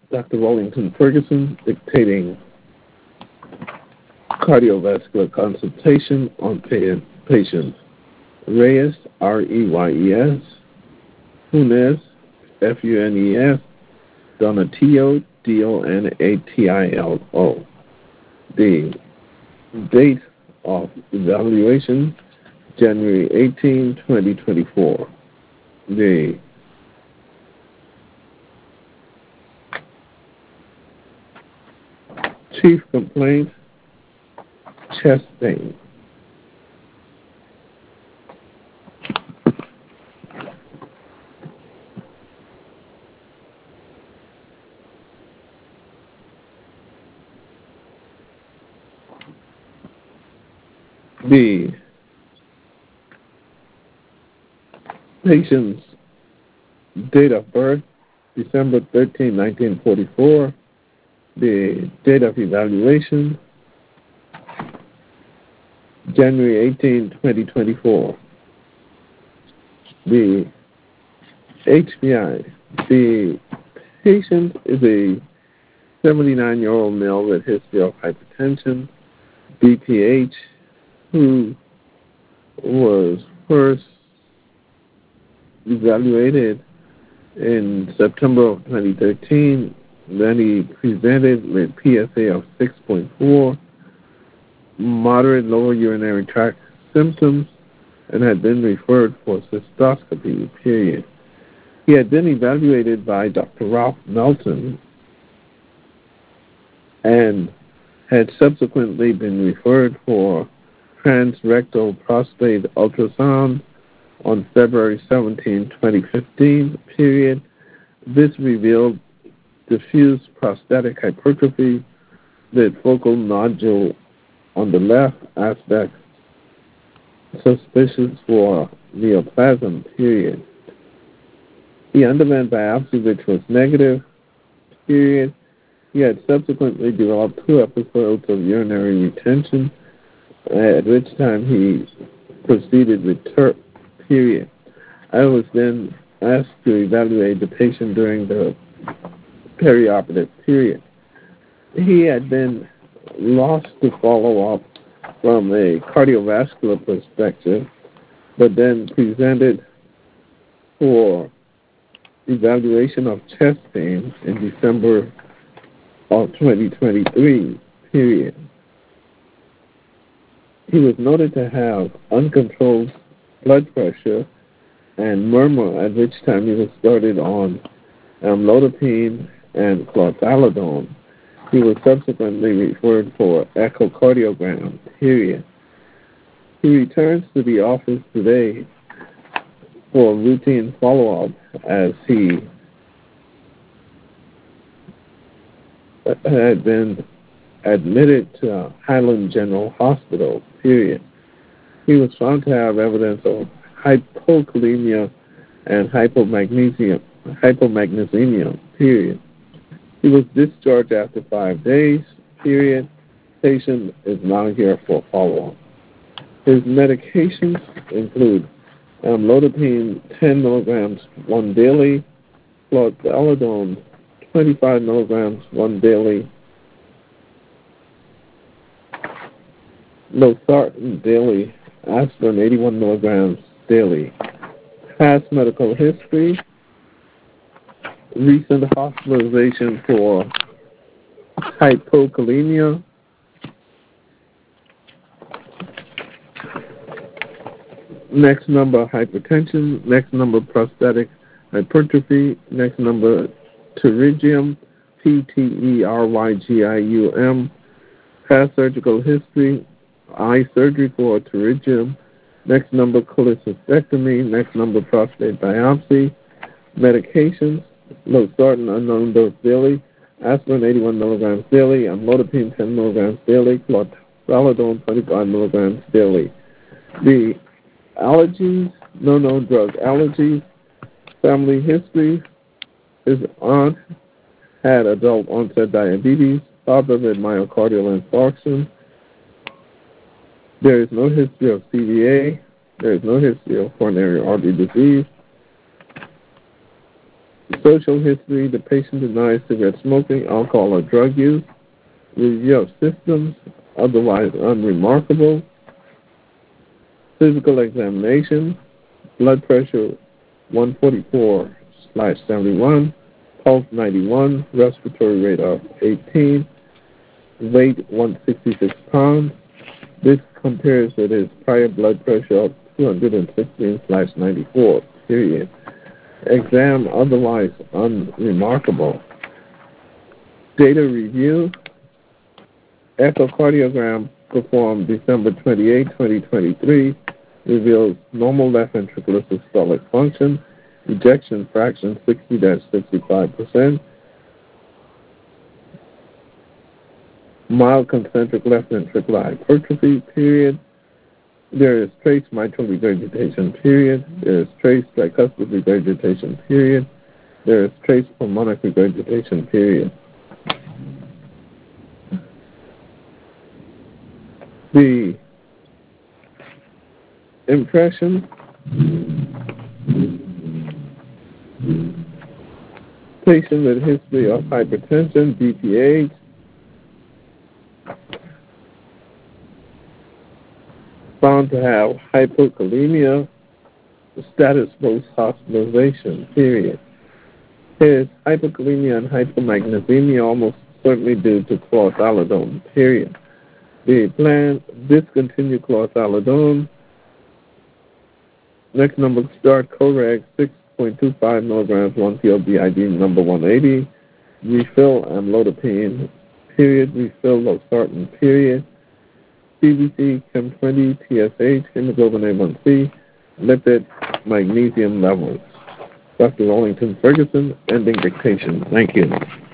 Dr. Wellington Ferguson, dictating cardiovascular consultation on patients. Reyes, Reyes, Funes, Funes, Donatillo, Donatilo. The date of evaluation, January 18, 2024. The chief complaint, chest pain. The patient's date of birth, December 13, 1944. The date of evaluation, January 18, 2024. The HBI. The patient is a 79-year-old male with history of hypertension, BPH, who was first evaluated in September of 2013. Then he presented with PSA of 6.4, moderate lower urinary tract symptoms, and had been referred for cystoscopy, period. He had been evaluated by Dr. Ralph Melton and had subsequently been referred for transrectal prostate ultrasound on February 17, 2015, period. This revealed diffuse prostatic hypertrophy with focal nodule on the left aspect, suspicious for neoplasm, period. He underwent biopsy, which was negative, period. He had subsequently developed 2 episodes of urinary retention, at which time he proceeded with TURP, period. I was then asked to evaluate the patient during the perioperative period. He had been lost to follow up from a cardiovascular perspective, but then presented for evaluation of chest pain in December of 2023, period. He was noted to have uncontrolled blood pressure and murmur, at which time he was started on amlodipine and clothalidone. He was subsequently referred for echocardiogram, period. He returns to the office today for routine follow-up as he had been admitted to Highland General Hospital, period. He was found to have evidence of hypokalemia and hypomagnesemia, period. He was discharged after 5 days, period. Patient is now here for follow-up. His medications include amlodipine 10 milligrams 1 daily, clothalidone 25 milligrams 1 daily, losartan daily, aspirin 81 milligrams daily. Past medical history, recent hospitalization for hypokalemia, next number hypertension, next number prostatic hypertrophy, next number pterygium, Pterygium, past surgical history, eye surgery for pterygium, next number cholecystectomy, next number prostate biopsy, medications, losartan unknown dose daily, aspirin 81 milligrams daily, amlodipine 10 milligrams daily, clothalidone 25 milligrams daily. The allergies, no known drug allergies, family history, his aunt had adult onset diabetes, father with myocardial infarction. There is no history of CVA. There is no history of coronary artery disease. Social history, the patient denies cigarette smoking, alcohol, or drug use. Review of systems, otherwise unremarkable. Physical examination, blood pressure 144/71, pulse 91, respiratory rate of 18, weight 166 pounds. This compares with his prior blood pressure of 216/94, period. Exam otherwise unremarkable. Data review, echocardiogram performed December 28, 2023, reveals normal left ventricular systolic function, ejection fraction 60-65%, mild concentric left ventricular hypertrophy, period. There is trace mitral regurgitation, period. There is trace tricuspid regurgitation, period. There is trace pulmonic regurgitation, period. The impression, patient with history of hypertension, BPH, found to have hypokalemia, status post-hospitalization, period. His hypokalemia and hypomagnesemia almost certainly due to chlorthalidone, period. The plan, discontinue chlorthalidone. Next number, start Coreg 6.25 milligrams, 1 PL BID, number 180. Refill amlodipine, period. Refill losartan, period. CBC, Chem 20, TSH, hemoglobin A1C, lipid, magnesium levels. Dr. Wellington Ferguson, ending dictation. Thank you.